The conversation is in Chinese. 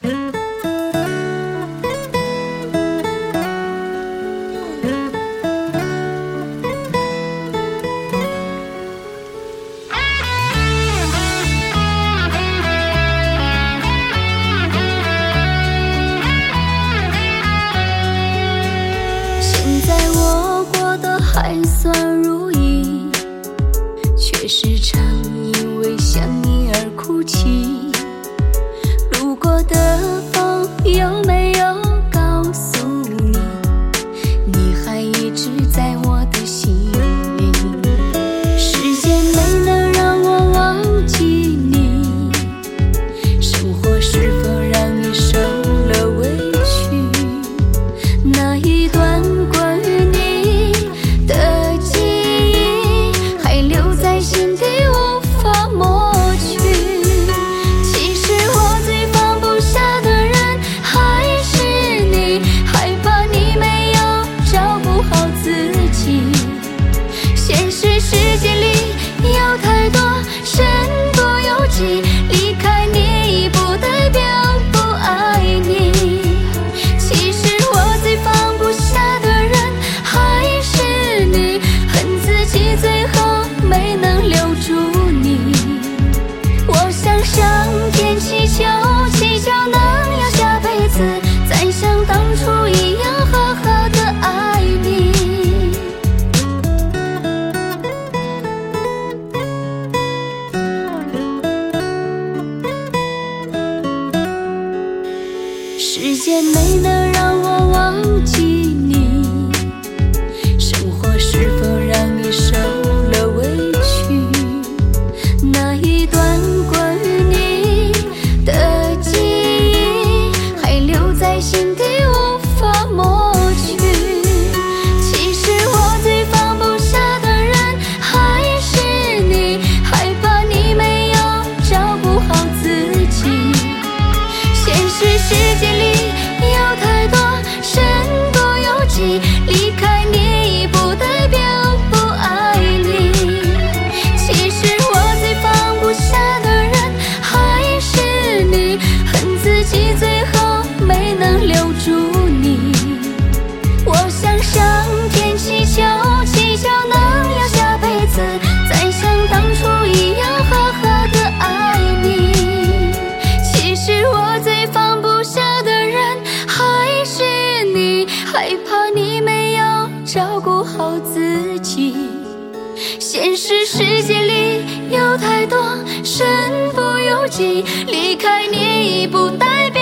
还算如意，却时常因为想你而哭泣。路过的风有没有告诉你，你还一直在我的心里？时间没能让我忘记你，生活是否让你受了委屈？那一段关于你的记忆还留在心底无法抹去。其实我最放不下的人还是你，害怕你没有照顾好自己。现实世界里有太多身不由己，离开你不代表不爱你。其实我最放不下的人还是你，恨自己最后没能留住你。我想上天祈求，祈求能有下辈子再像当初一样好好的爱你。时间没能让我忘记你，生活是否让你受了委屈？那一段关于你的记忆还留在心底无法抹去。其实我最放不下的人还是你，害怕你没有照顾好自己。现实世界里有太多身不由己，离开你不代表不爱你。其实我最放不下的人还是你，恨自己最后没能留住你。我向上天祈求，祈求能有下辈子再像当初一样好好的爱你。其实我最放不下的人还是你，害怕你没有照顾好自己。现实世界里有太多身不由己，离开你不代表